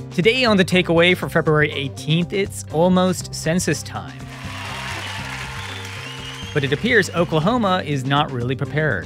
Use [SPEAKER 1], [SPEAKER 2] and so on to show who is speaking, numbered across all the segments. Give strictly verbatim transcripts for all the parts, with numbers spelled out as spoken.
[SPEAKER 1] Today on The Takeaway for February eighteenth, it's almost census time. But it appears Oklahoma is not really prepared.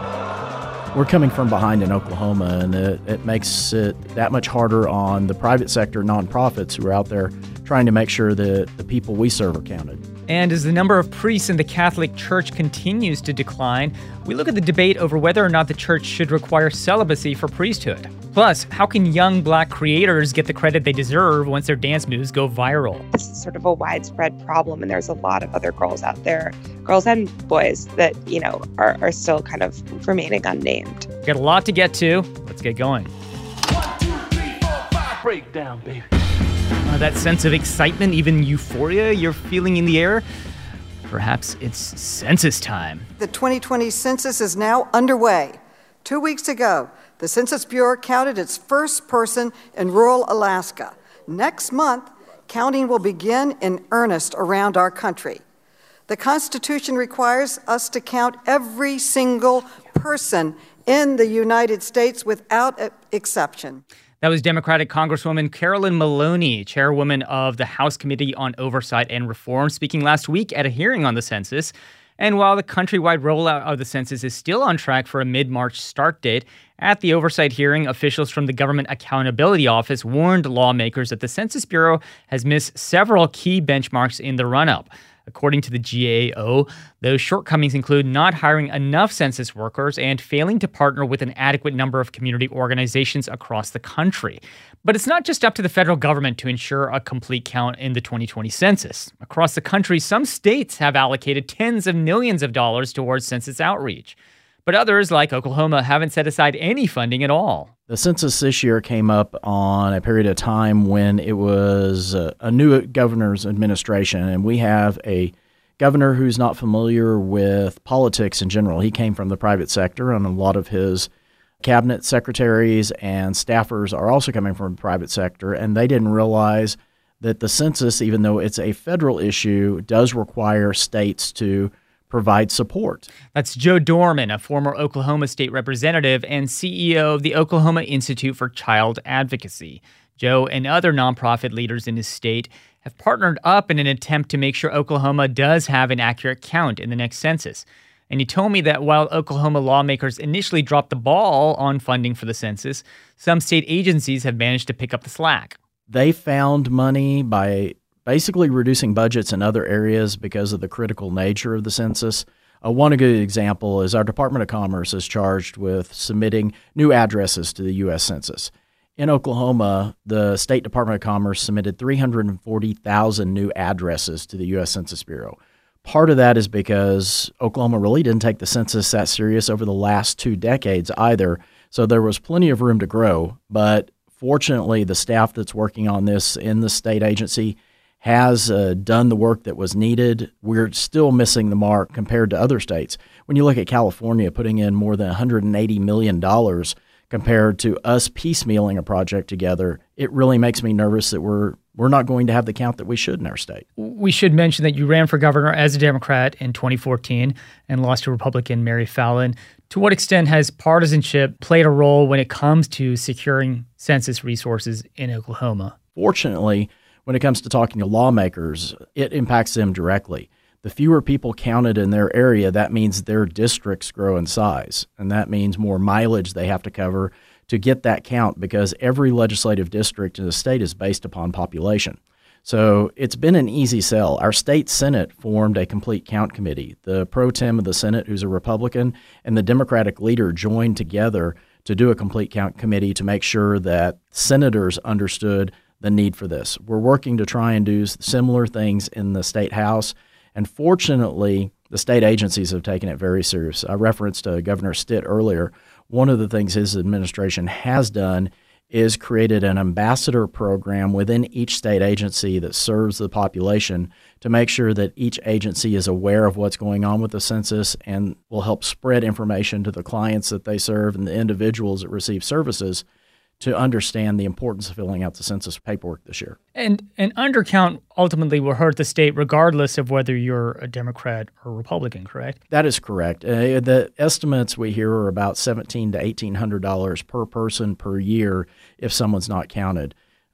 [SPEAKER 2] We're coming from behind in Oklahoma, and it, it makes it that much harder on the private sector nonprofits who are out there trying to make sure that the people we serve are counted.
[SPEAKER 1] And as the number of priests in the Catholic Church continues to decline, we look at the debate over whether or not the church should require celibacy for priesthood. Plus, how can young black creators get the credit they deserve once their dance moves go viral?
[SPEAKER 3] This is sort of a widespread problem, and there's a lot of other girls out there, girls and boys, that, you know, are, are still kind of remaining unnamed.
[SPEAKER 1] Got a lot to get to. Let's get going.
[SPEAKER 4] One, two, three, four, five. Break down, baby.
[SPEAKER 1] Uh, that sense of excitement, even euphoria you're feeling in the air? Perhaps it's census time.
[SPEAKER 5] The twenty twenty census is now underway. Two weeks ago, the Census Bureau counted its first person in rural Alaska. Next month, counting will begin in earnest around our country. The Constitution requires us to count every single person in the United States without exception.
[SPEAKER 1] That was Democratic Congresswoman Carolyn Maloney, chairwoman of the House Committee on Oversight and Reform, speaking last week at a hearing on the census. And while the countrywide rollout of the census is still on track for a mid-March start date, at the oversight hearing, officials from the Government Accountability Office warned lawmakers that the Census Bureau has missed several key benchmarks in the run-up. According to the G A O, those shortcomings include not hiring enough census workers and failing to partner with an adequate number of community organizations across the country. But it's not just up to the federal government to ensure a complete count in the twenty twenty census. Across the country, some states have allocated tens of millions of dollars towards census outreach. But others, like Oklahoma, haven't set aside any funding at all.
[SPEAKER 2] The census this year came up on a period of time when it was a, a new governor's administration, and we have a governor who's not familiar with politics in general. He came from the private sector, and a lot of his cabinet secretaries and staffers are also coming from the private sector, and they didn't realize that the census, even though it's a federal issue, does require states to provide support.
[SPEAKER 1] That's Joe Dorman, a former Oklahoma state representative and C E O of the Oklahoma Institute for Child Advocacy. Joe and other nonprofit leaders in his state have partnered up in an attempt to make sure Oklahoma does have an accurate count in the next census. And he told me that while Oklahoma lawmakers initially dropped the ball on funding for the census, some state agencies have managed to pick up the slack.
[SPEAKER 2] They found money by basically reducing budgets in other areas because of the critical nature of the census. Uh, one good example is our Department of Commerce is charged with submitting new addresses to the U S Census. In Oklahoma, the State Department of Commerce submitted three hundred forty thousand new addresses to the U S Census Bureau. Part of that is because Oklahoma really didn't take the census that serious over the last two decades either, so there was plenty of room to grow. But fortunately, the staff that's working on this in the state agency has uh, done the work that was needed. We're still missing the mark compared to other states. When you look at California putting in more than one hundred eighty million dollars compared to us piecemealing a project together, it really makes me nervous that we're we're not going to have the count that we should in our state.
[SPEAKER 1] We should mention that you ran for governor as a Democrat in twenty fourteen and lost to Republican Mary Fallin. To what extent has partisanship played a role when it comes to securing census resources in Oklahoma?
[SPEAKER 2] Fortunately, when it comes to talking to lawmakers, it impacts them directly. The fewer people counted in their area, that means their districts grow in size, and that means more mileage they have to cover to get that count because every legislative district in the state is based upon population. So it's been an easy sell. Our state Senate formed a complete count committee. The pro tem of the Senate, who's a Republican, and the Democratic leader joined together to do a complete count committee to make sure that senators understood the need for this. We're working to try and do similar things in the state house, and fortunately, the state agencies have taken it very serious. I referenced uh, Governor Stitt earlier. One of the things his administration has done is created an ambassador program within each state agency that serves the population to make sure that each agency is aware of what's going on with the census and will help spread information to the clients that they serve and the individuals that receive services to understand the importance of filling out the census paperwork this year.
[SPEAKER 1] And an undercount ultimately will hurt the state regardless of whether you're a Democrat or Republican, correct?
[SPEAKER 2] That is correct. Uh, the estimates we hear are about seventeen hundred to eighteen hundred dollars per person per year if someone's not counted.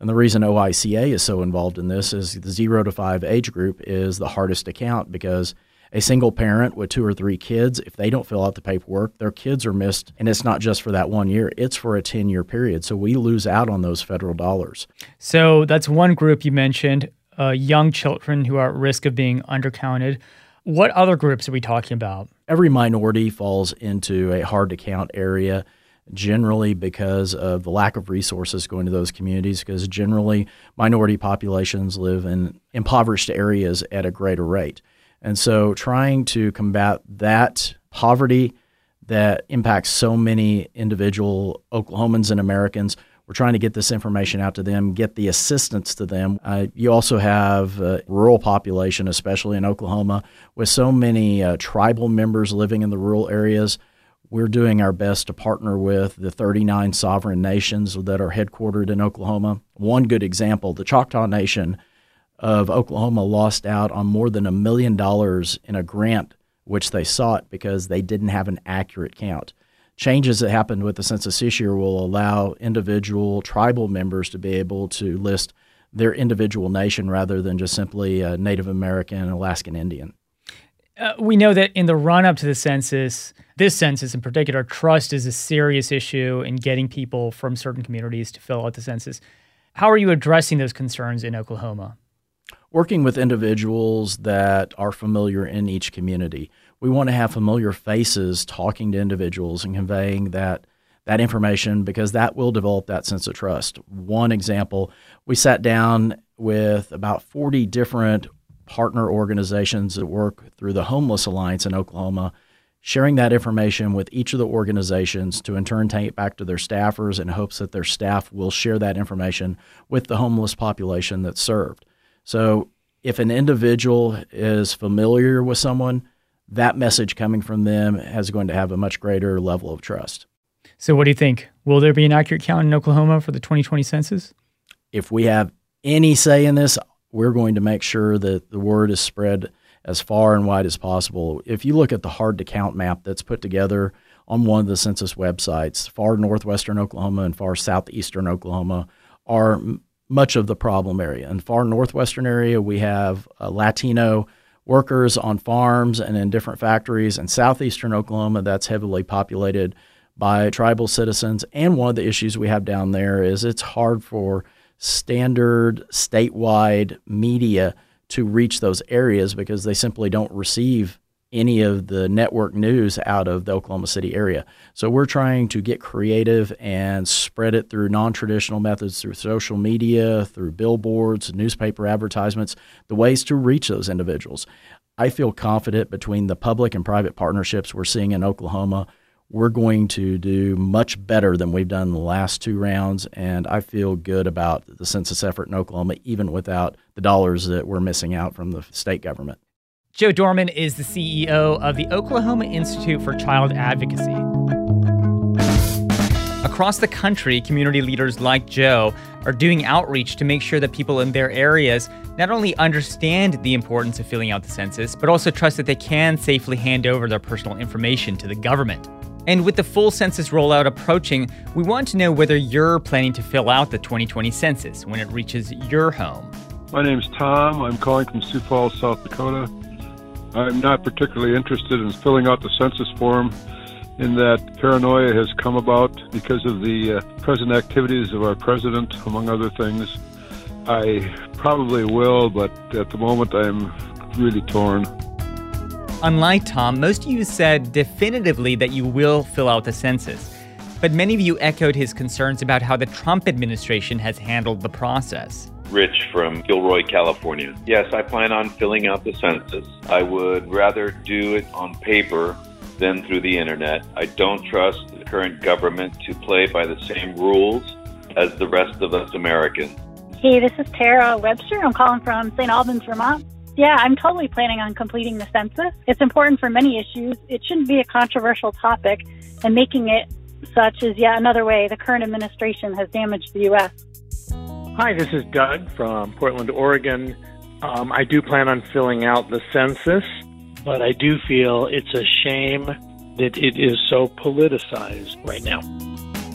[SPEAKER 2] And the reason O I C A is so involved in this is the zero to five age group is the hardest to count because a single parent with two or three kids, if they don't fill out the paperwork, their kids are missed. And it's not just for that one year, it's for a ten-year period. So we lose out on those federal dollars.
[SPEAKER 1] So that's one group you mentioned, uh, young children who are at risk of being undercounted. What other groups are we talking about?
[SPEAKER 2] Every minority falls into a hard-to-count area, generally because of the lack of resources going to those communities, because generally minority populations live in impoverished areas at a greater rate. And so trying to combat that poverty that impacts so many individual Oklahomans and Americans, we're trying to get this information out to them, get the assistance to them. Uh, you also have a rural population, especially in Oklahoma, with so many uh, tribal members living in the rural areas. We're doing our best to partner with the thirty-nine sovereign nations that are headquartered in Oklahoma. One good example, the Choctaw Nation of Oklahoma lost out on more than a million dollars in a grant which they sought because they didn't have an accurate count. Changes that happened with the census this year will allow individual tribal members to be able to list their individual nation rather than just simply uh, Native American and Alaskan Indian.
[SPEAKER 1] Uh, we know that in the run-up to the census, this census in particular, trust is a serious issue in getting people from certain communities to fill out the census. How are you addressing those concerns in Oklahoma?
[SPEAKER 2] Working with individuals that are familiar in each community. We want to have familiar faces talking to individuals and conveying that that information because that will develop that sense of trust. One example, we sat down with about forty different partner organizations that work through the Homeless Alliance in Oklahoma, sharing that information with each of the organizations to in turn take it back to their staffers in hopes that their staff will share that information with the homeless population that's served. So if an individual is familiar with someone, that message coming from them is going to have a much greater level of trust.
[SPEAKER 1] So what do you think? Will there be an accurate count in Oklahoma for the twenty twenty census?
[SPEAKER 2] If we have any say in this, we're going to make sure that the word is spread as far and wide as possible. If you look at the hard-to-count map that's put together on one of the census websites, far northwestern Oklahoma and far southeastern Oklahoma are much of the problem area. In far northwestern area, we have uh, Latino workers on farms and in different factories. In southeastern Oklahoma, that's heavily populated by tribal citizens. And one of the issues we have down there is it's hard for standard statewide media to reach those areas because they simply don't receive any of the network news out of the Oklahoma City area. So we're trying to get creative and spread it through non-traditional methods, through social media, through billboards, newspaper advertisements, the ways to reach those individuals. I feel confident between the public and private partnerships we're seeing in Oklahoma, we're going to do much better than we've done in the last two rounds, and I feel good about the census effort in Oklahoma, even without the dollars that we're missing out from the state government.
[SPEAKER 1] Joe Dorman is the C E O of the Oklahoma Institute for Child Advocacy. Across the country, community leaders like Joe are doing outreach to make sure that people in their areas not only understand the importance of filling out the census, but also trust that they can safely hand over their personal information to the government. And with the full census rollout approaching, we want to know whether you're planning to fill out the twenty twenty census when it reaches your home.
[SPEAKER 6] My name's Tom. I'm calling from Sioux Falls, South Dakota. I'm not particularly interested in filling out the census form in that paranoia has come about because of the uh, present activities of our president, among other things. I probably will, but at the moment I'm really torn.
[SPEAKER 1] Unlike Tom, most of you said definitively that you will fill out the census, but many of you echoed his concerns about how the Trump administration has handled the process.
[SPEAKER 7] Rich from Gilroy, California. Yes, I plan on filling out the census. I would rather do it on paper than through the internet. I don't trust the current government to play by the same rules as the rest of us Americans.
[SPEAKER 8] Hey, this is Tara Webster. I'm calling from Saint Albans, Vermont. Yeah, I'm totally planning on completing the census. It's important for many issues. It shouldn't be a controversial topic, and making it such is yet another way the current administration has damaged the U S
[SPEAKER 9] Hi, this is Doug from Portland, Oregon. Um, I do plan on filling out the census, but I do feel it's a shame that it is so politicized right now.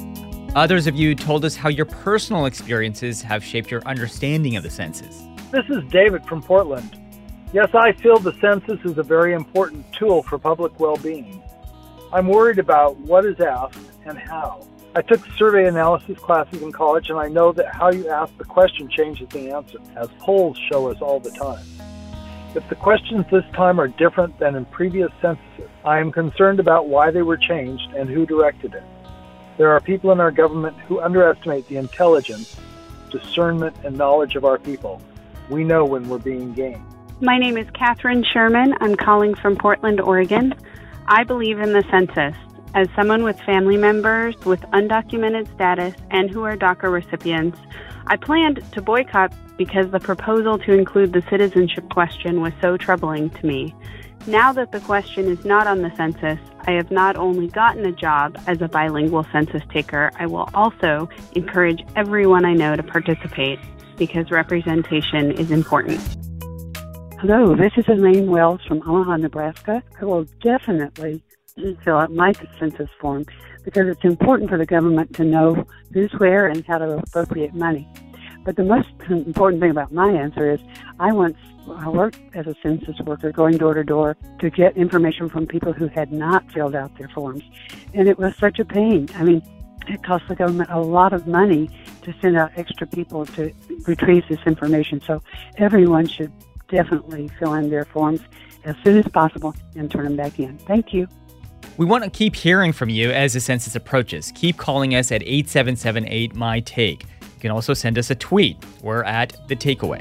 [SPEAKER 1] Others of you told us how your personal experiences have shaped your understanding of the census.
[SPEAKER 10] This is David from Portland. Yes, I feel the census is a very important tool for public well-being. I'm worried about what is asked and how. I took survey analysis classes in college, and I know that how you ask the question changes the answer, as polls show us all the time. If the questions this time are different than in previous censuses, I am concerned about why they were changed and who directed it. There are people in our government who underestimate the intelligence, discernment, and knowledge of our people. We know when we're being gamed.
[SPEAKER 11] My name is Catherine Sherman. I'm calling from Portland, Oregon. I believe in the census. As someone with family members with undocumented status and who are DACA recipients, I planned to boycott because the proposal to include the citizenship question was so troubling to me. Now that the question is not on the census, I have not only gotten a job as a bilingual census taker, I will also encourage everyone I know to participate because representation is important.
[SPEAKER 12] Hello, this is Elaine Wells from Omaha, Nebraska. I will definitely fill out my census form because it's important for the government to know who's where and how to appropriate money. But the most important thing about my answer is I once I worked as a census worker going door to door to get information from people who had not filled out their forms. And it was such a pain. I mean, it cost the government a lot of money to send out extra people to retrieve this information. So everyone should definitely fill in their forms as soon as possible and turn them back in. Thank you.
[SPEAKER 1] We want to keep hearing from you as the census approaches. Keep calling us at eight seven seven eight, M Y, T A K E. You can also send us a tweet. We're at The Takeaway.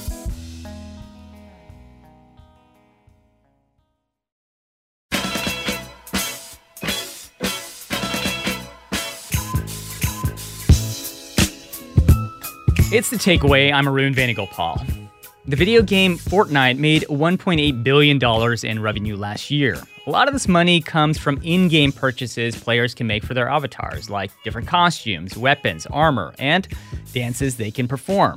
[SPEAKER 1] It's The Takeaway. I'm Arun Venugopal. The video game Fortnite made one point eight billion dollars in revenue last year. A lot of this money comes from in-game purchases players can make for their avatars, like different costumes, weapons, armor, and dances they can perform.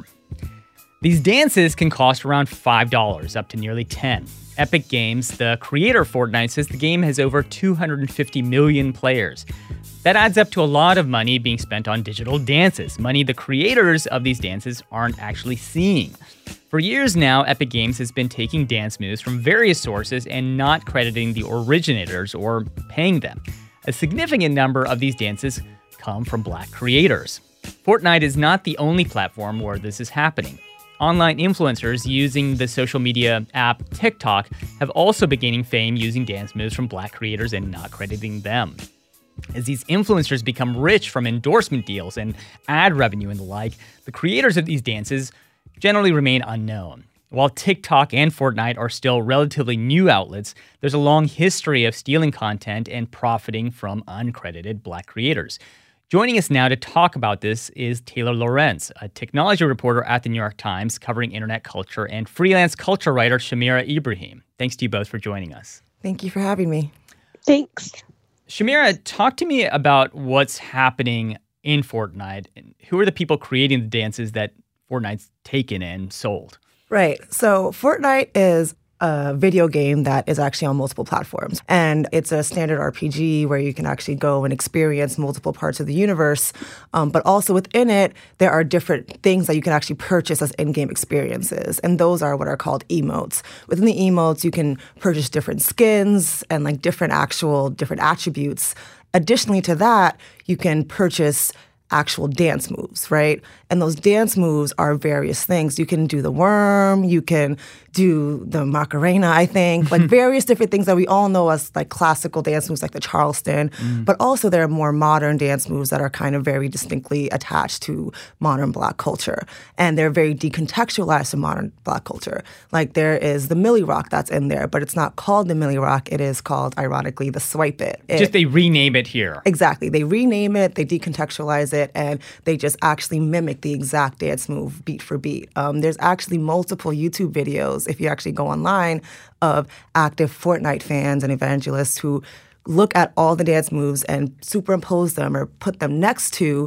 [SPEAKER 1] These dances can cost around five dollars, up to nearly ten dollars. Epic Games, the creator of Fortnite, says the game has over two hundred fifty million players. That adds up to a lot of money being spent on digital dances, money the creators of these dances aren't actually seeing. For years now, Epic Games has been taking dance moves from various sources and not crediting the originators or paying them. A significant number of these dances come from Black creators. Fortnite is not the only platform where this is happening. Online influencers using the social media app TikTok have also been gaining fame using dance moves from Black creators and not crediting them. As these influencers become rich from endorsement deals and ad revenue and the like, the creators of these dances generally remain unknown. While TikTok and Fortnite are still relatively new outlets, there's a long history of stealing content and profiting from uncredited Black creators. Joining us now to talk about this is Taylor Lorenz, a technology reporter at the New York Times covering internet culture, and freelance culture writer Shamira Ibrahim. Thanks to you both for joining us.
[SPEAKER 13] Thank you for having me.
[SPEAKER 3] Thanks.
[SPEAKER 1] Shamira, talk to me about what's happening in Fortnite. Who are the people creating the dances that Fortnite's taken and sold?
[SPEAKER 13] Right. So Fortnite is a video game that is actually on multiple platforms. And it's a standard R P G where you can actually go and experience multiple parts of the universe. Um, but also within it, there are different things that you can actually purchase as in-game experiences. And those are what are called emotes. Within the emotes, you can purchase different skins and like different actual, different attributes. Additionally to that, you can purchase actual dance moves, right? And those dance moves are various things. You can do the worm, you can do the Macarena, I think, like various different things that we all know as like classical dance moves like the Charleston, mm. but also there are more modern dance moves that are kind of very distinctly attached to modern Black culture. And they're very decontextualized to modern Black culture. Like there is the Millie Rock that's in there, but it's not called the Millie Rock. It is called, ironically, the Swipe It. it
[SPEAKER 1] just they rename it here.
[SPEAKER 13] Exactly. They rename it, they decontextualize it, and they just actually mimic the exact dance move beat for beat. Um, there's actually multiple YouTube videos, if you actually go online, of active Fortnite fans and evangelists who look at all the dance moves and superimpose them or put them next to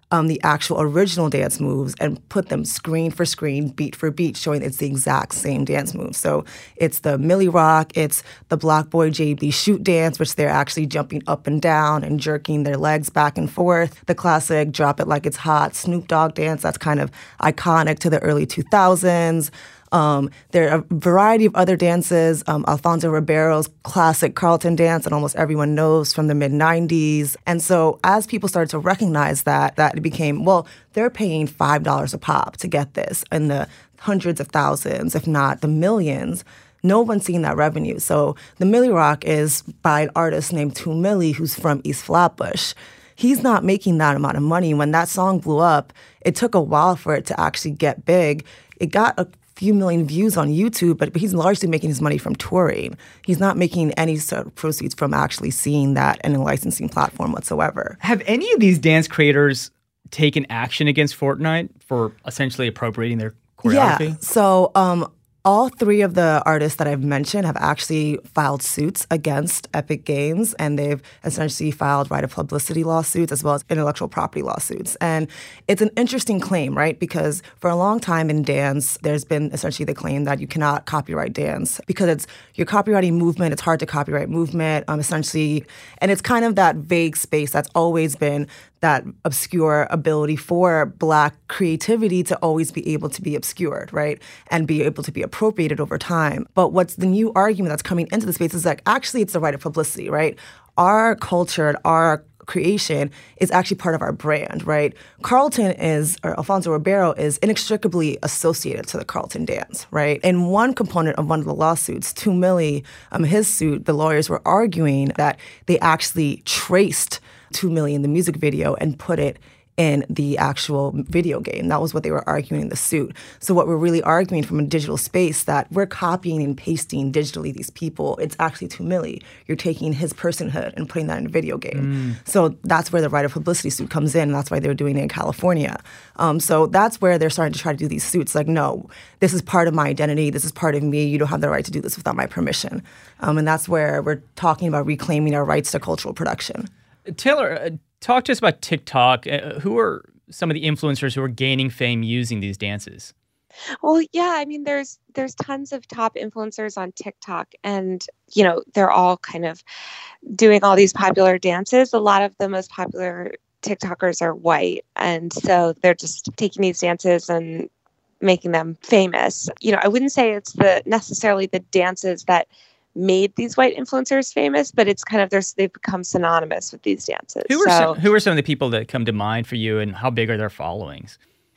[SPEAKER 13] um, the actual original dance moves and put them screen for screen, beat for beat, showing it's the exact same dance moves. So it's the Millie Rock, it's the Black Boy J B shoot dance, which they're actually jumping up and down and jerking their legs back and forth. The classic Drop It Like It's Hot Snoop Dogg dance, that's kind of iconic to the early two thousands. Um, there are a variety of other dances. Um, Alfonso Ribeiro's classic Carlton dance that almost everyone knows from the mid nineties. And so as people started to recognize that, that it became, well, they're paying five dollars a pop to get this in the hundreds of thousands, if not the millions. No one's seeing that revenue. So the Millie Rock is by an artist named two Millie, who's from East Flatbush. He's not making that amount of money. When that song blew up, it took a while for it to actually get big. It got a few million views on YouTube, but he's largely making his money from touring. He's not making any sort of proceeds from actually seeing that in a licensing platform whatsoever.
[SPEAKER 1] Have any of these dance creators taken action against Fortnite for essentially appropriating their choreography?
[SPEAKER 13] Yeah, so um, all three of the artists that I've mentioned have actually filed suits against Epic Games, and they've essentially filed right of publicity lawsuits as well as intellectual property lawsuits. And it's an interesting claim, right? Because for a long time in dance, there's been essentially the claim that you cannot copyright dance because it's you're copywriting movement. It's hard to copyright movement, um, essentially. And it's kind of that vague space that's always been that obscure ability for Black creativity to always be able to be obscured, right? And be able to be appropriated over time. But what's the new argument that's coming into the space is like, actually, it's the right of publicity, right? Our culture and our creation is actually part of our brand, right? Carlton is, or Alfonso Ribeiro is inextricably associated to the Carlton dance, right? In one component of one of the lawsuits, two Millie, um, his suit, the lawyers were arguing that they actually traced two Millie in the music video and put it in the actual video game. That was what they were arguing in the suit. So what we're really arguing from a digital space that we're copying and pasting digitally these people. It's actually two Millie. You're taking his personhood and putting that in a video game. Mm. So that's where the right of publicity suit comes in. And that's why they're doing it in California. Um, so that's where they're starting to try to do these suits. Like, no, this is part of my identity. This is part of me. You don't have the right to do this without my permission. Um, and that's where we're talking about reclaiming our rights to cultural production.
[SPEAKER 1] Taylor, uh, talk to us about TikTok. Uh, who are some of the influencers who are gaining fame using these dances?
[SPEAKER 3] Well, yeah, I mean, there's there's tons of top influencers on TikTok, and you know, they're all kind of doing all these popular dances. A lot of the most popular TikTokers are white, and so they're just taking these dances and making them famous. You know, I wouldn't say it's the necessarily the dances that made these white influencers famous, but it's kind of there's they've become synonymous with these dances.
[SPEAKER 1] Who are
[SPEAKER 3] so,
[SPEAKER 1] some, who are some of the people that come to mind for you, and how big are their followings?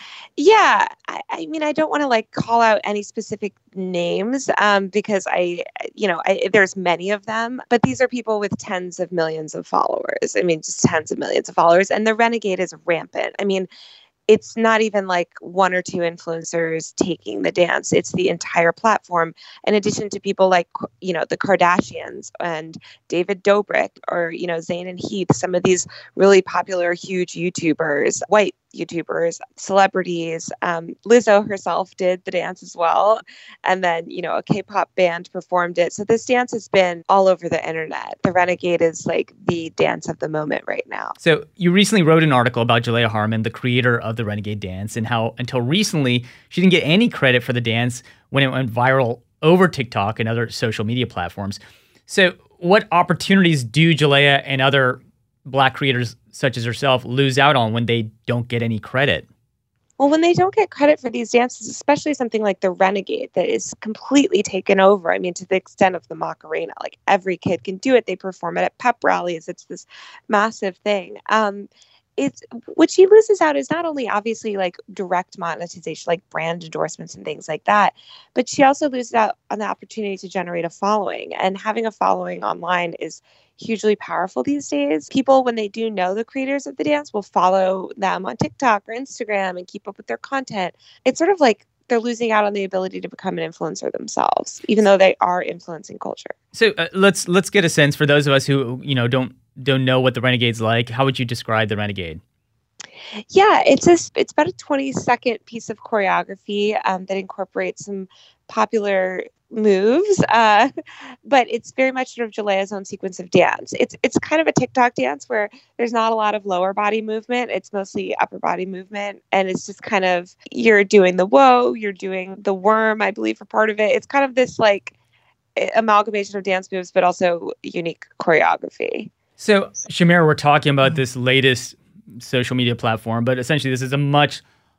[SPEAKER 3] Yeah, I, I mean, I don't want to like call out any specific names um, because I, you know, I, there's many of them, but these are people with tens of millions of followers. I mean, just tens of millions of followers, and the Renegade is rampant. I mean, it's not even like one or two influencers taking the dance. It's the entire platform. In addition to people like, you know, the Kardashians and David Dobrik or, you know, Zayn and Heath, some of these really popular, huge YouTubers, white YouTubers, celebrities. Um, Lizzo herself did the dance as well. And then, you know, a K-pop band performed it. So this dance has been all over the internet. The Renegade is like the dance of the moment right now.
[SPEAKER 1] So you recently wrote an article about Jalaiah Harmon, the creator of the Renegade dance, and how until recently she didn't get any credit for the dance when it went viral over TikTok and other social media platforms. So what opportunities do Jalaiah and other Black creators such as herself lose out on when they don't get any credit?
[SPEAKER 3] Well, when they don't get credit for these dances, especially something like the Renegade that is completely taken over, I mean, to the extent of the Macarena, like every kid can do it. They perform it at pep rallies. It's this massive thing. Um, it's what she loses out is not only obviously like direct monetization, like brand endorsements and things like that, but she also loses out on the opportunity to generate a following. And having a following online is hugely powerful these days. People, when they do know the creators of the dance, will follow them on TikTok or Instagram and keep up with their content. It's sort of like they're losing out on the ability to become an influencer themselves, even though they are influencing culture.
[SPEAKER 1] So uh, let's let's get a sense for those of us who, you know, don't don't know what the Renegade's like. How would you describe the Renegade?
[SPEAKER 3] Yeah, it's a, it's about a twenty second piece of choreography um, that incorporates some popular moves, uh, but it's very much sort of Jalea's own sequence of dance. It's it's kind of a TikTok dance where there's not a lot of lower body movement. It's mostly upper body movement, and it's just kind of, you're doing the whoa, you're doing the worm, I believe, for part of it. It's kind of this like amalgamation of dance moves, but also unique choreography.
[SPEAKER 1] So, Shamira, we're talking about this latest social media platform, but essentially this is a much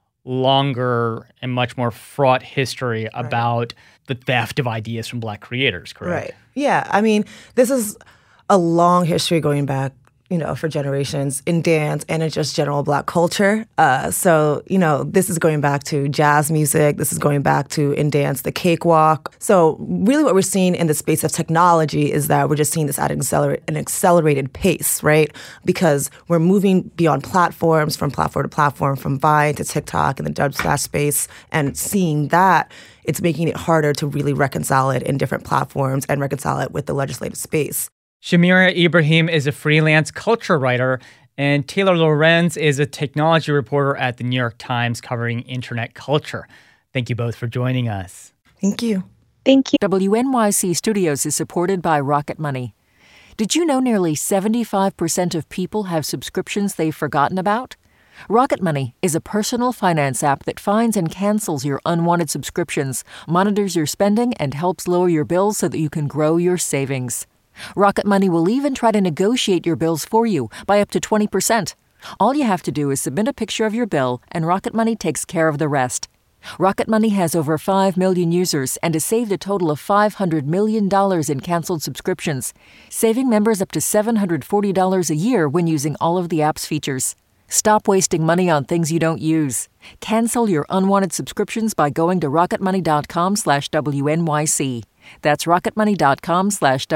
[SPEAKER 1] longer and much more fraught history about right. the theft of ideas from Black creators, correct?
[SPEAKER 13] Right. Yeah. I mean, this is a long history going back, you know, for generations in dance and in just general Black culture. Uh, so, you know, this is going back to jazz music. This is going back to, in dance, the cakewalk. So really what we're seeing in the space of technology is that we're just seeing this at an, accelerate, an accelerated pace, right? Because we're moving beyond platforms, from platform to platform, from Vine to TikTok and the Dubsmash space, and seeing that, it's making it harder to really reconcile it in different platforms and reconcile it with the legislative space.
[SPEAKER 1] Shamira Ibrahim is a freelance culture writer, and Taylor Lorenz is a technology reporter at the New York Times covering internet culture. Thank you both for joining us.
[SPEAKER 13] Thank you.
[SPEAKER 3] Thank you.
[SPEAKER 14] W N Y C Studios is supported by Rocket Money. Did you know nearly seventy-five percent of people have subscriptions they've forgotten about? Rocket Money is a personal finance app that finds and cancels your unwanted subscriptions, monitors your spending, and helps lower your bills so that you can grow your savings. Rocket Money will even try to negotiate your bills for you by up to twenty percent. All you have to do is submit a picture of your bill, and Rocket Money takes care of the rest. Rocket Money has over five million users and has saved a total of five hundred million dollars in canceled subscriptions, saving members up to seven hundred forty dollars a year when using all of the app's features. Stop wasting money on things you don't use. Cancel your unwanted subscriptions by going to rocketmoney.com slash WNYC. That's rocketmoney.com slash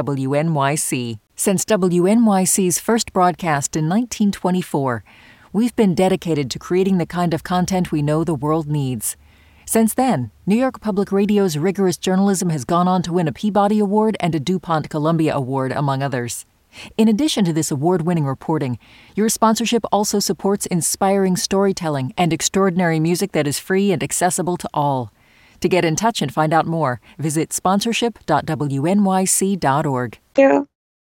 [SPEAKER 14] WNYC. Since W N Y C's first broadcast in nineteen twenty-four, we've been dedicated to creating the kind of content we know the world needs. Since then, New York Public Radio's rigorous journalism has gone on to win a Peabody Award and a DuPont Columbia Award, among others. In addition to this award-winning reporting, your sponsorship also supports inspiring storytelling and extraordinary music that is free and accessible to all. To get in touch and find out more, visit sponsorship dot W N Y C dot org.
[SPEAKER 3] Yeah.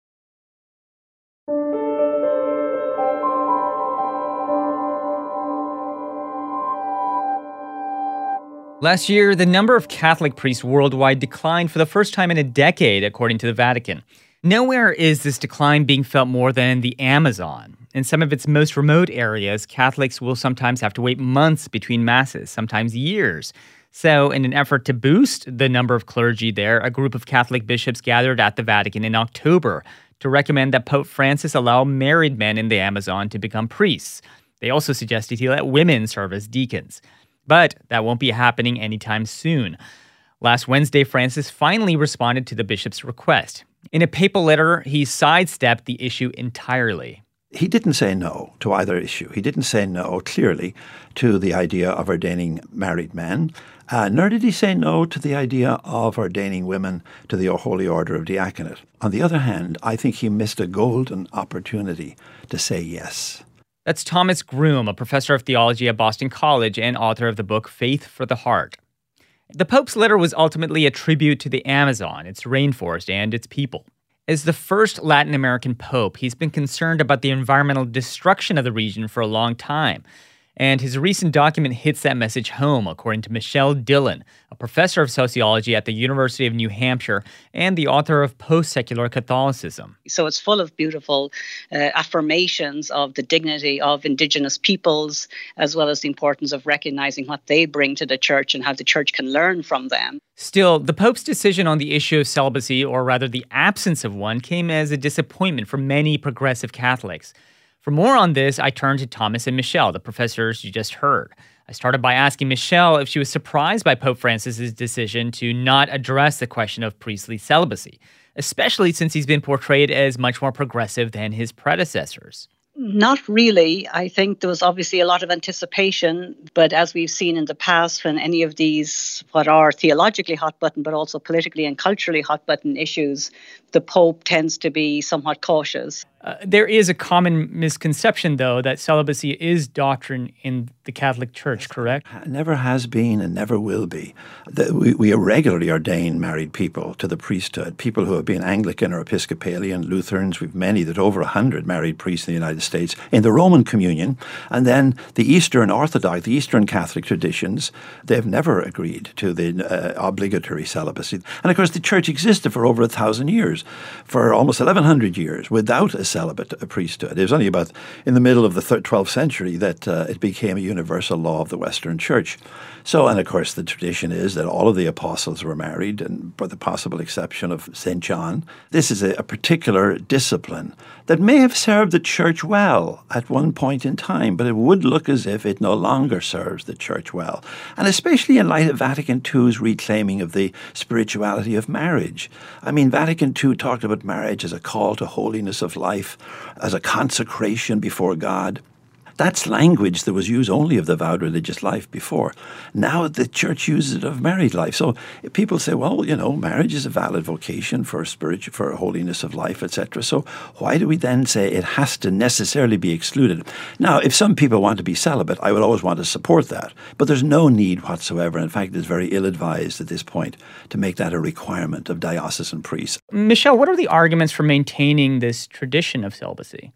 [SPEAKER 1] Last year, the number of Catholic priests worldwide declined for the first time in a decade, according to the Vatican. Nowhere is this decline being felt more than in the Amazon. In some of its most remote areas, Catholics will sometimes have to wait months between masses, sometimes years. So, in an effort to boost the number of clergy there, a group of Catholic bishops gathered at the Vatican in October to recommend that Pope Francis allow married men in the Amazon to become priests. They also suggested he let women serve as deacons. But that won't be happening anytime soon. Last Wednesday, Francis finally responded to the bishop's request. In a papal letter, he sidestepped the issue entirely.
[SPEAKER 15] He didn't say no to either issue. He didn't say no, clearly, to the idea of ordaining married men, uh, nor did he say no to the idea of ordaining women to the Holy Order of Diaconate. On the other hand, I think he missed a golden opportunity to say yes.
[SPEAKER 1] That's Thomas Groom, a professor of theology at Boston College and author of the book Faith for the Heart. The Pope's letter was ultimately a tribute to the Amazon, its rainforest, and its people. As the first Latin American pope, he's been concerned about the environmental destruction of the region for a long time. And his recent document hits that message home, according to Michelle Dillon, a professor of sociology at the University of New Hampshire and the author of Post-Secular Catholicism.
[SPEAKER 16] So it's full of beautiful uh, affirmations of the dignity of Indigenous peoples, as well as the importance of recognizing what they bring to the church and how the church can learn from them.
[SPEAKER 1] Still, the Pope's decision on the issue of celibacy, or rather the absence of one, came as a disappointment for many progressive Catholics. For more on this, I turned to Thomas and Michelle, the professors you just heard. I started by asking Michelle if she was surprised by Pope Francis's decision to not address the question of priestly celibacy, especially since he's been portrayed as much more progressive than his predecessors.
[SPEAKER 16] Not really. I think there was obviously a lot of anticipation, but as we've seen in the past, when any of these, what are theologically hot button, but also politically and culturally hot button issues, the Pope tends to be somewhat cautious.
[SPEAKER 1] Uh, there is a common misconception, though, that celibacy is doctrine in the Catholic Church, correct?
[SPEAKER 15] Never has been and never will be. The, we, we regularly ordain married people to the priesthood, people who have been Anglican or Episcopalian, Lutherans. We've many, that over one hundred married priests in the United States. In the Roman Communion, and then the Eastern Orthodox, the Eastern Catholic traditions, they've never agreed to the uh, obligatory celibacy. And of course, the Church existed for over a thousand years, for almost eleven hundred years, without a celibate a priesthood. It was only about in the middle of the twelfth century that uh, it became a universal law of the Western Church. So, and of course, the tradition is that all of the apostles were married, and with the possible exception of Saint John. This is a, a particular discipline that may have served the Church well at one point in time, but it would look as if it no longer serves the Church well. And especially in light of Vatican two's reclaiming of the spirituality of marriage. I mean, Vatican two talked about marriage as a call to holiness of life, as a consecration before God. That's language that was used only of the vowed religious life before. Now the Church uses it of married life. So people say, well, you know, marriage is a valid vocation for spiritual, for holiness of life, et cetera. So why do we then say it has to necessarily be excluded? Now, if some people want to be celibate, I would always want to support that. But there's no need whatsoever. In fact, it's very ill-advised at this point to make that a requirement of diocesan priests.
[SPEAKER 1] Michelle, what are the arguments for maintaining this tradition of celibacy?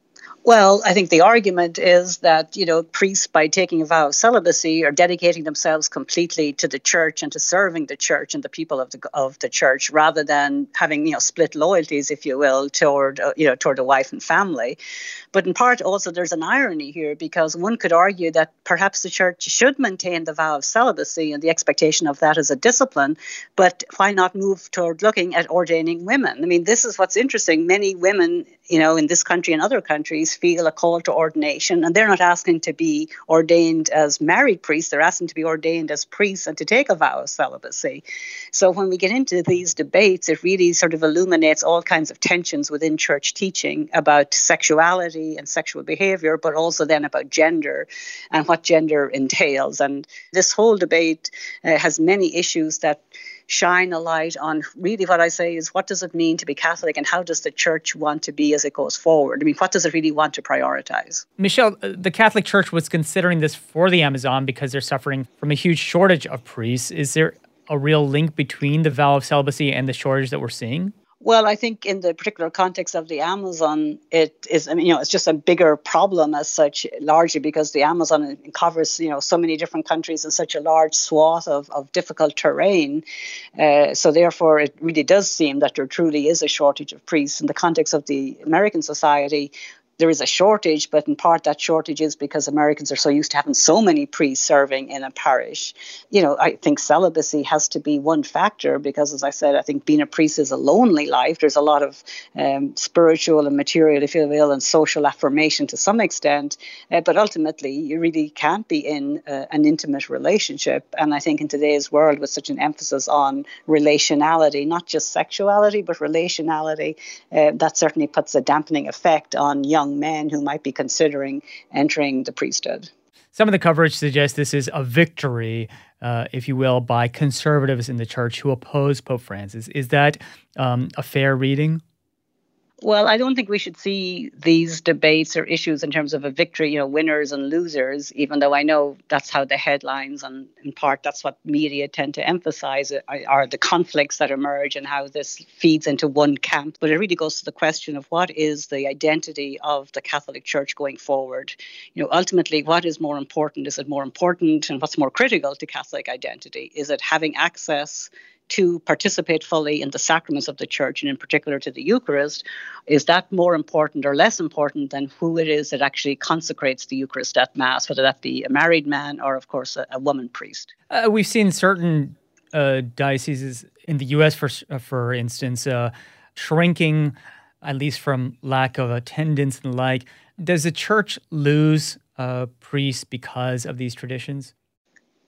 [SPEAKER 16] Well, I think the argument is that, you know, priests, by taking a vow of celibacy, are dedicating themselves completely to the church and to serving the church and the people of the of the church, rather than having, you know, split loyalties, if you will, toward, uh, you know, toward a wife and family. But in part, also, there's an irony here, because one could argue that perhaps the church should maintain the vow of celibacy and the expectation of that as a discipline, but why not move toward looking at ordaining women? I mean, this is what's interesting. Many women, you know, in this country and other countries feel a call to ordination, and they're not asking to be ordained as married priests. They're asking to be ordained as priests and to take a vow of celibacy. So when we get into these debates, it really sort of illuminates all kinds of tensions within church teaching about sexuality and sexual behavior, but also then about gender and what gender entails. And this whole debate uh, has many issues that shine a light on really what I say is, what does it mean to be Catholic, and how does the Church want to be as it goes forward? I mean, what does it really want to prioritize?
[SPEAKER 1] Michelle, the Catholic Church was considering this for the Amazon because they're suffering from a huge shortage of priests. Is there a real link between the vow of celibacy and the shortage that we're seeing?
[SPEAKER 16] Well, I think in the particular context of the Amazon, it is, I mean, you know, it's just a bigger problem as such, largely because the Amazon covers, you know, so many different countries and such a large swath of, of difficult terrain. Uh, so therefore, it really does seem that there truly is a shortage of priests. In the context of the American society, there is a shortage, but in part that shortage is because Americans are so used to having so many priests serving in a parish. You know, I think celibacy has to be one factor because, as I said, I think being a priest is a lonely life. There's a lot of um, spiritual and material, if you will, and social affirmation to some extent. Uh, but ultimately, you really can't be in uh, an intimate relationship. And I think in today's world, with such an emphasis on relationality, not just sexuality, but relationality, uh, that certainly puts a dampening effect on young men who might be considering entering the priesthood.
[SPEAKER 1] Some of the coverage suggests this is a victory, uh, if you will, by conservatives in the church who oppose Pope Francis. Is that um, a fair reading?
[SPEAKER 16] Well, I don't think we should see these debates or issues in terms of a victory, you know, winners and losers, even though I know that's how the headlines, and in part that's what media tend to emphasize, are the conflicts that emerge and how this feeds into one camp. But it really goes to the question of what is the identity of the Catholic Church going forward? You know, ultimately, what is more important? Is it more important, and what's more critical to Catholic identity? Is it having access to participate fully in the sacraments of the Church, and in particular to the Eucharist? Is that more important or less important than who it is that actually consecrates the Eucharist at Mass, whether that be a married man or, of course, a, a woman priest?
[SPEAKER 1] Uh, we've seen certain uh, dioceses in the U S, for uh, for instance, uh, shrinking, at least from lack of attendance and the like. Does the Church lose uh, priests because of these traditions?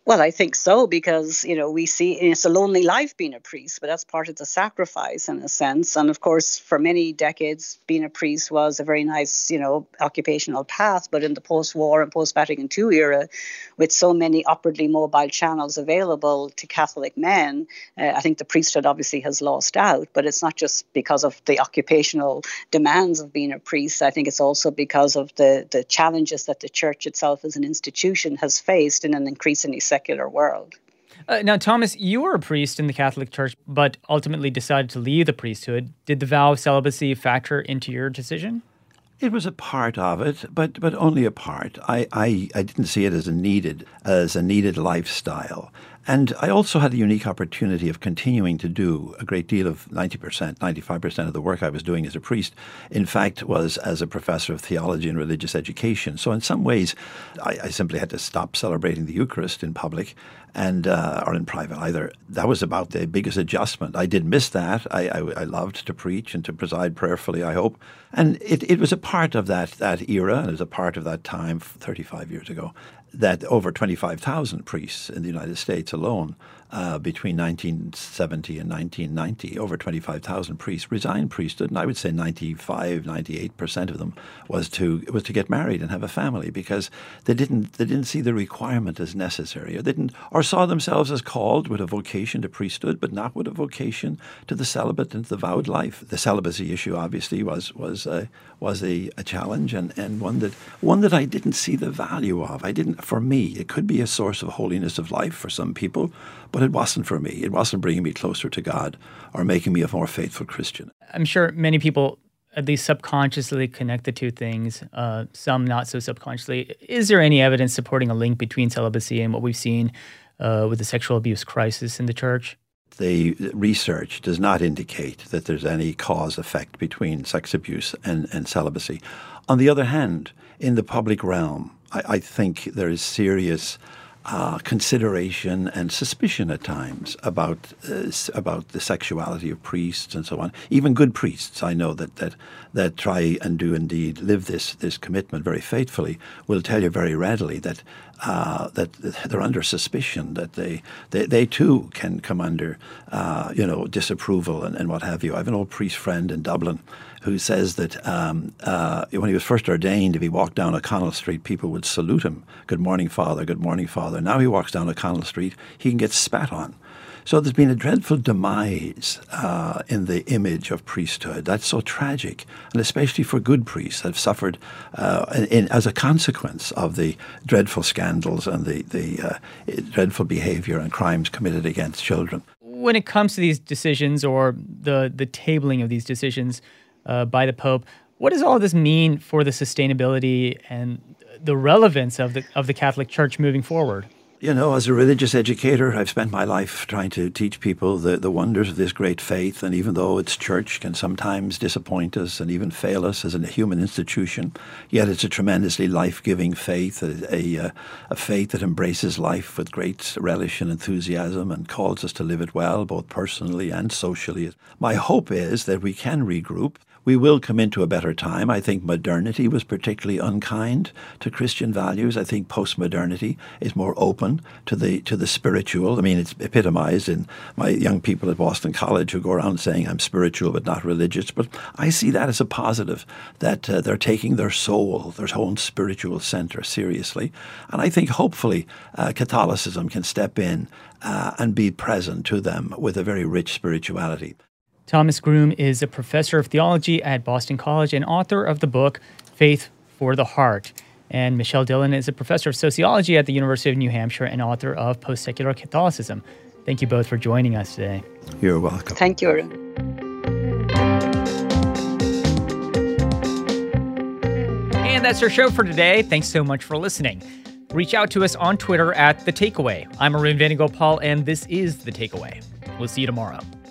[SPEAKER 16] Well, I think so, because, you know, we see it's a lonely life being a priest, but that's part of the sacrifice in a sense. And of course, for many decades, being a priest was a very nice, you know, occupational path. But in the post-war and post-Vatican Two era, with so many upwardly mobile channels available to Catholic men, uh, I think the priesthood obviously has lost out. But it's not just because of the occupational demands of being a priest. I think it's also because of the, the challenges that the church itself as an institution has faced in an increasingly secular world.
[SPEAKER 1] Uh, now, Thomas, you were a priest in the Catholic Church, but ultimately decided to leave the priesthood. Did the vow of celibacy factor into your decision?
[SPEAKER 15] It was a part of it, but but only a part. I, I, I didn't see it as a needed as a needed lifestyle. And I also had the unique opportunity of continuing to do a great deal of ninety percent, ninety-five percent of the work I was doing as a priest, in fact, was as a professor of theology and religious education. So in some ways, I, I simply had to stop celebrating the Eucharist in public and uh, or in private either. That was about the biggest adjustment. I did miss that. I, I, I loved to preach and to preside prayerfully, I hope. And it, it was a part of that, that era, and it was a part of that time thirty-five years ago, that over twenty-five thousand priests in the United States alone, uh, between nineteen seventy and nineteen ninety, over twenty-five thousand priests resigned priesthood, and I would say ninety-five, ninety-eight percent of them was to was to get married and have a family, because they didn't they didn't see the requirement as necessary, or didn't or saw themselves as called with a vocation to priesthood, but not with a vocation to the celibate and to the vowed life. The celibacy issue obviously was was uh, was a, a challenge, and, and one that one that I didn't see the value of. I didn't. For me, it could be a source of holiness of life for some people, but it wasn't for me. It wasn't bringing me closer to God or making me a more faithful Christian.
[SPEAKER 1] I'm sure many people at least subconsciously connect the two things, uh, some not so subconsciously. Is there any evidence supporting a link between celibacy and what we've seen uh, with the sexual abuse crisis in the church?
[SPEAKER 15] The research does not indicate that there's any cause-effect between sex abuse and, and celibacy. On the other hand, in the public realm, I, I think there is serious uh, consideration and suspicion at times about uh, about the sexuality of priests and so on. Even good priests, I know that that that try and do indeed live this this commitment very faithfully, will tell you very readily that uh, that they're under suspicion, that they they, they too can come under uh, you know disapproval and, and what have you. I have an old priest friend in Dublin who says that um, uh, when he was first ordained, if he walked down O'Connell Street, people would salute him. Good morning, Father. Good morning, Father. Now he walks down O'Connell Street, he can get spat on. So there's been a dreadful demise uh, in the image of priesthood. That's so tragic, and especially for good priests that have suffered uh, in, in, as a consequence of the dreadful scandals and the, the uh, dreadful behavior and crimes committed against children.
[SPEAKER 1] When it comes to these decisions, or the, the tabling of these decisions uh, by the Pope, what does all this mean for the sustainability and the relevance of the of the Catholic Church moving forward?
[SPEAKER 15] You know, as a religious educator, I've spent my life trying to teach people the, the wonders of this great faith. And even though its church can sometimes disappoint us and even fail us as a human institution, yet it's a tremendously life-giving faith, a, a, a faith that embraces life with great relish and enthusiasm and calls us to live it well, both personally and socially. My hope is that we can regroup. We will come into a better time. I think modernity was particularly unkind to Christian values. I think postmodernity is more open to the to the spiritual. I mean, it's epitomized in my young people at Boston College who go around saying, I'm spiritual but not religious. But I see that as a positive, that uh, they're taking their soul, their own spiritual center seriously. And I think hopefully uh, Catholicism can step in uh, and be present to them with a very rich spirituality.
[SPEAKER 1] Thomas Groome is a professor of theology at Boston College and author of the book Faith for the Heart. And Michelle Dillon is a professor of sociology at the University of New Hampshire and author of Post-Secular Catholicism. Thank you both for joining us today.
[SPEAKER 15] You're welcome.
[SPEAKER 16] Thank you.
[SPEAKER 1] And that's our show for today. Thanks so much for listening. Reach out to us on Twitter at The Takeaway. I'm Arun Venugopal, and this is The Takeaway. We'll see you tomorrow.